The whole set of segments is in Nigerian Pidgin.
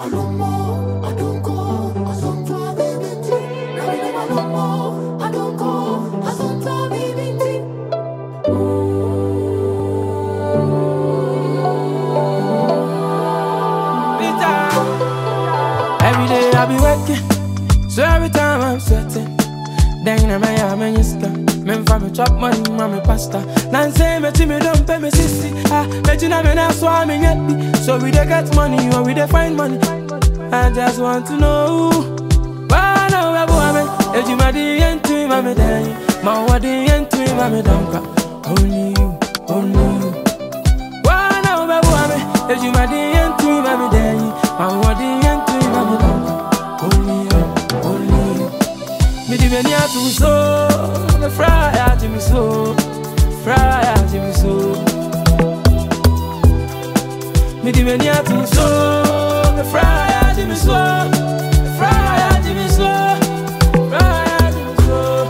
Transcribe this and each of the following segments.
don't more, I don't go, I don't try baby. I don't more, I don't go, I don't try baby. Every day I be working, so every time I'm sweating. Then I'm a man, you scam. Men for me chop money, mommy pasta. Nan say me to me don't pay me sissy. Ah, bet you never know swimming yet. So we dey get money or we dey find money. I just want to know why now we woman. If you my the end to mommy day, my what the end to mommy don't cry. Only you, only you. Why now we woman. If you my the end to mommy day, my what the end to mommy don't cry. Only you, only you. Me di mania tu so, me fry out me so, fry out me so. Me di mania tu so, me fry out me so, fry out me so, fry out me so.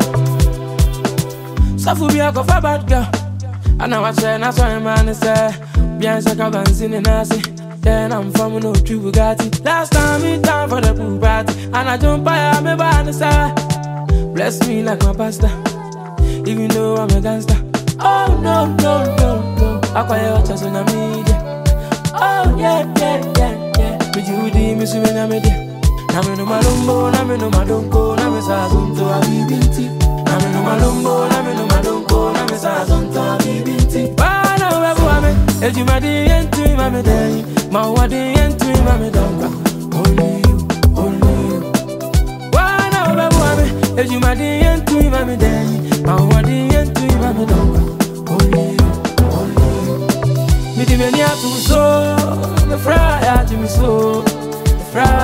So for me I go for bad girl, and now I try na so man say, bien se cabansin in nasi. Then I'm from no true Bugatti. Last time me time for the pool party, and I jump by me by the side. Bless me like my pastor, even though I'm a gangster. Oh no, no, no, no. I call your chest on the media. Oh yeah, yeah, yeah, yeah. Me Judy, me swim in media. Na me no malumbo, na me no madonko, na me sa zonto a bibinti. Na me no malumbo, na me no madonko, na me sa zonto a bibinti. Ba na we bo ame, e ju ma di entu ma me dey, ma wa di entu ma me donka. Only you, only you. Ba na we bo ame. If you my day and to him, I'm a day. My what day and to him, I'm a dog. Only you, only you. Me the mania to so, the fry out me so, the fry.